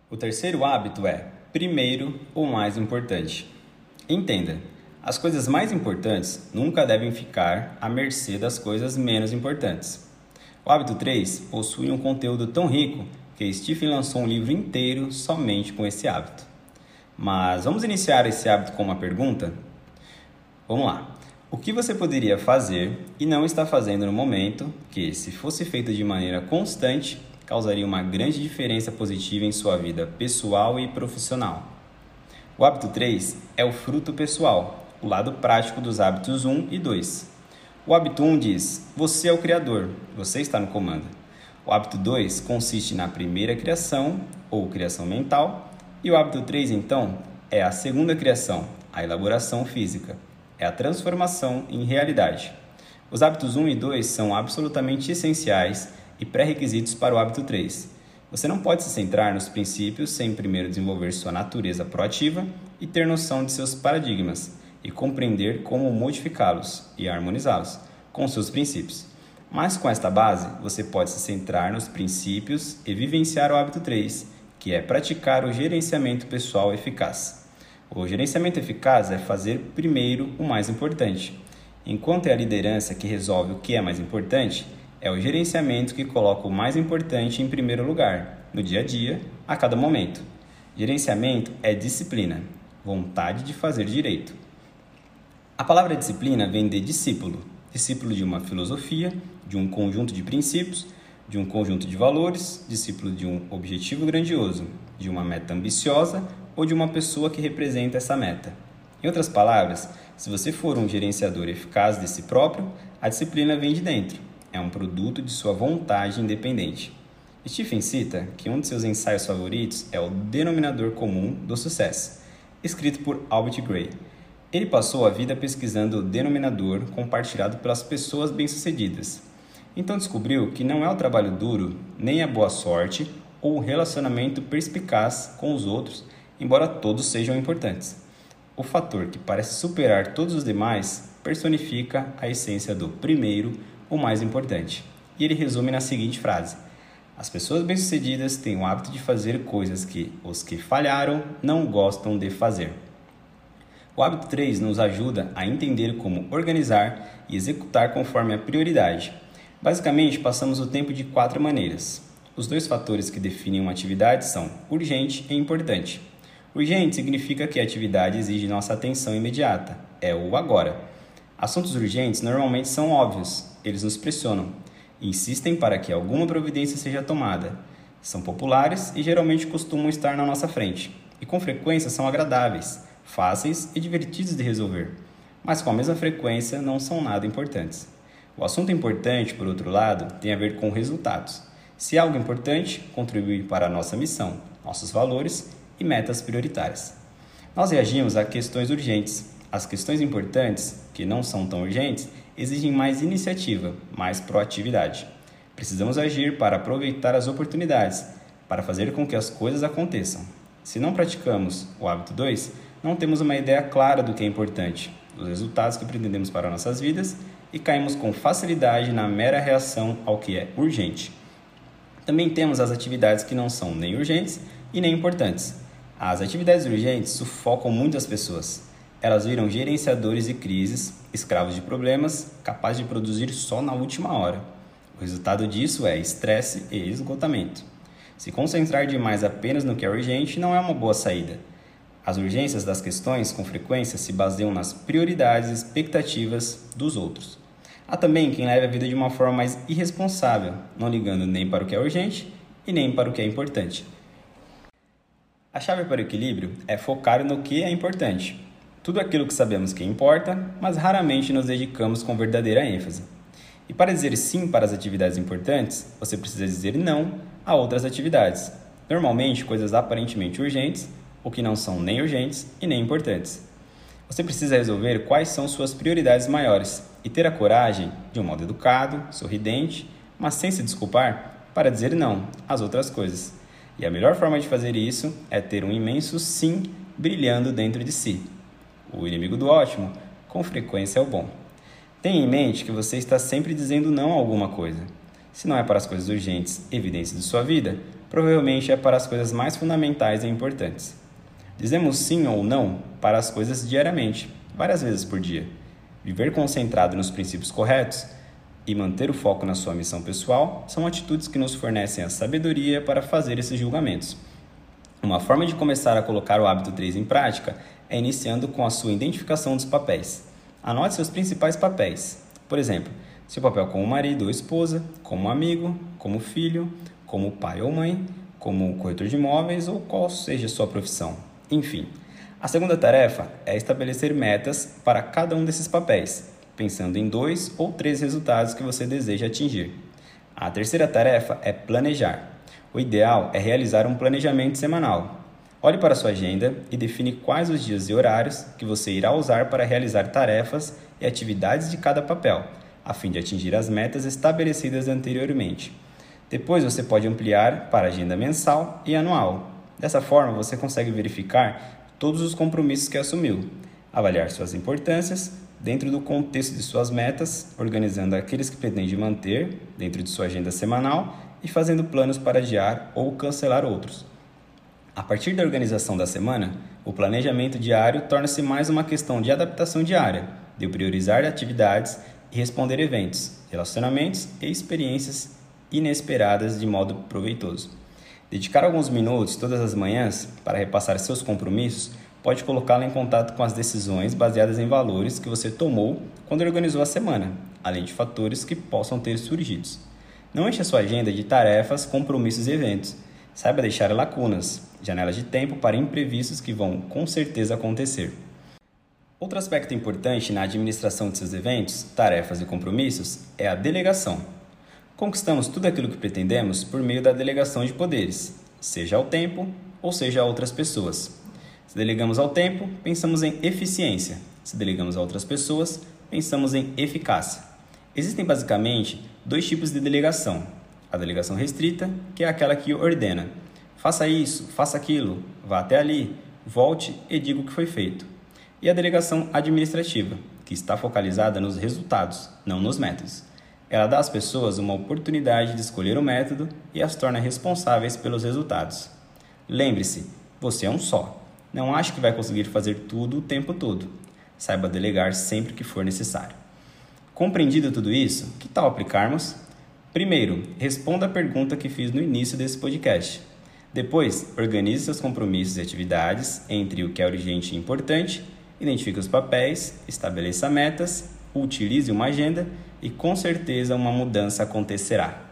O terceiro hábito é, primeiro, o mais importante. Entenda, as coisas mais importantes nunca devem ficar à mercê das coisas menos importantes. O hábito 3 possui um conteúdo tão rico que Stephen lançou um livro inteiro somente com esse hábito. Mas vamos iniciar esse hábito com uma pergunta? Vamos lá. O que você poderia fazer e não está fazendo no momento que, se fosse feito de maneira constante, causaria uma grande diferença positiva em sua vida pessoal e profissional? O hábito 3 é o fruto pessoal, o lado prático dos hábitos 1 e 2. O hábito 1 diz, você é o criador, você está no comando. O hábito 2 consiste na primeira criação, ou criação mental, e o hábito 3, então, é a segunda criação, a elaboração física, é a transformação em realidade. Os hábitos 1 e 2 são absolutamente essenciais e pré-requisitos para o hábito 3. Você não pode se centrar nos princípios sem primeiro desenvolver sua natureza proativa e ter noção de seus paradigmas e compreender como modificá-los e harmonizá-los com seus princípios. Mas com esta base, você pode se centrar nos princípios e vivenciar o hábito 3, que é praticar o gerenciamento pessoal eficaz. O gerenciamento eficaz é fazer primeiro o mais importante. Enquanto é a liderança que resolve o que é mais importante, é o gerenciamento que coloca o mais importante em primeiro lugar, no dia a dia, a cada momento. Gerenciamento é disciplina, vontade de fazer direito. A palavra disciplina vem de discípulo, discípulo de uma filosofia, de um conjunto de princípios, de um conjunto de valores, discípulo de um objetivo grandioso, de uma meta ambiciosa ou de uma pessoa que representa essa meta. Em outras palavras, se você for um gerenciador eficaz de si próprio, a disciplina vem de dentro. É um produto de sua vontade independente. Stephen cita que um de seus ensaios favoritos é o Denominador Comum do Sucesso, escrito por Albert Gray. Ele passou a vida pesquisando o denominador compartilhado pelas pessoas bem-sucedidas. Então descobriu que não é o trabalho duro, nem a boa sorte ou o relacionamento perspicaz com os outros, embora todos sejam importantes. O fator que parece superar todos os demais personifica a essência do primeiro, o mais importante. E ele resume na seguinte frase: as pessoas bem-sucedidas têm o hábito de fazer coisas que os que falharam não gostam de fazer. O hábito 3 nos ajuda a entender como organizar e executar conforme a prioridade. Basicamente, passamos o tempo de 4 maneiras. Os 2 fatores que definem uma atividade são urgente e importante. Urgente significa que a atividade exige nossa atenção imediata, é o agora. Assuntos urgentes normalmente são óbvios, eles nos pressionam e insistem para que alguma providência seja tomada. São populares e geralmente costumam estar na nossa frente, e com frequência são agradáveis, fáceis e divertidos de resolver, mas com a mesma frequência não são nada importantes. O assunto importante, por outro lado, tem a ver com resultados. Se algo importante, contribui para a nossa missão, nossos valores e metas prioritárias. Nós reagimos a questões urgentes. As questões importantes, que não são tão urgentes, exigem mais iniciativa, mais proatividade. Precisamos agir para aproveitar as oportunidades, para fazer com que as coisas aconteçam. Se não praticamos o hábito 2, não temos uma ideia clara do que é importante, dos resultados que pretendemos para nossas vidas e caímos com facilidade na mera reação ao que é urgente. Também temos as atividades que não são nem urgentes e nem importantes. As atividades urgentes sufocam muitas pessoas. Elas viram gerenciadores de crises, escravos de problemas, capazes de produzir só na última hora. O resultado disso é estresse e esgotamento. Se concentrar demais apenas no que é urgente não é uma boa saída. As urgências das questões, com frequência, se baseiam nas prioridades e expectativas dos outros. Há também quem leva a vida de uma forma mais irresponsável, não ligando nem para o que é urgente e nem para o que é importante. A chave para o equilíbrio é focar no que é importante. Tudo aquilo que sabemos que importa, mas raramente nos dedicamos com verdadeira ênfase. E para dizer sim para as atividades importantes, você precisa dizer não a outras atividades, normalmente coisas aparentemente urgentes, ou que não são nem urgentes e nem importantes. Você precisa resolver quais são suas prioridades maiores e ter a coragem, de um modo educado, sorridente, mas sem se desculpar, para dizer não às outras coisas. E a melhor forma de fazer isso é ter um imenso sim brilhando dentro de si. O inimigo do ótimo, com frequência, é o bom. Tenha em mente que você está sempre dizendo não a alguma coisa. Se não é para as coisas urgentes e evidentes de sua vida, provavelmente é para as coisas mais fundamentais e importantes. Dizemos sim ou não para as coisas diariamente, várias vezes por dia. Viver concentrado nos princípios corretos e manter o foco na sua missão pessoal são atitudes que nos fornecem a sabedoria para fazer esses julgamentos. Uma forma de começar a colocar o hábito 3 em prática é iniciando com a sua identificação dos papéis. Anote seus principais papéis. Por exemplo, seu papel como marido ou esposa, como amigo, como filho, como pai ou mãe, como corretor de imóveis ou qual seja a sua profissão. Enfim, a segunda tarefa é estabelecer metas para cada um desses papéis, pensando em 2 ou 3 resultados que você deseja atingir. A terceira tarefa é planejar. O ideal é realizar um planejamento semanal. Olhe para sua agenda e define quais os dias e horários que você irá usar para realizar tarefas e atividades de cada papel, a fim de atingir as metas estabelecidas anteriormente. Depois você pode ampliar para a agenda mensal e anual. Dessa forma, você consegue verificar todos os compromissos que assumiu, avaliar suas importâncias dentro do contexto de suas metas, organizando aqueles que pretende manter dentro de sua agenda semanal e fazendo planos para adiar ou cancelar outros. A partir da organização da semana, o planejamento diário torna-se mais uma questão de adaptação diária, de priorizar atividades e responder eventos, relacionamentos e experiências inesperadas de modo proveitoso. Dedicar alguns minutos todas as manhãs para repassar seus compromissos pode colocá-lo em contato com as decisões baseadas em valores que você tomou quando organizou a semana, além de fatores que possam ter surgido. Não encha sua agenda de tarefas, compromissos e eventos. Saiba deixar lacunas, janelas de tempo para imprevistos que vão com certeza acontecer. Outro aspecto importante na administração de seus eventos, tarefas e compromissos é a delegação. Conquistamos tudo aquilo que pretendemos por meio da delegação de poderes, seja ao tempo ou seja a outras pessoas. Se delegamos ao tempo, pensamos em eficiência. Se delegamos a outras pessoas, pensamos em eficácia. Existem basicamente 2 tipos de delegação. A delegação restrita, que é aquela que ordena: faça isso, faça aquilo, vá até ali, volte e diga o que foi feito. E a delegação administrativa, que está focalizada nos resultados, não nos métodos. Ela dá às pessoas uma oportunidade de escolher o método e as torna responsáveis pelos resultados. Lembre-se, você é um só. Não ache que vai conseguir fazer tudo o tempo todo. Saiba delegar sempre que for necessário. Compreendido tudo isso, que tal aplicarmos? Primeiro, responda a pergunta que fiz no início desse podcast. Depois, organize seus compromissos e atividades entre o que é urgente e importante, identifique os papéis, estabeleça metas, utilize uma agenda e com certeza uma mudança acontecerá.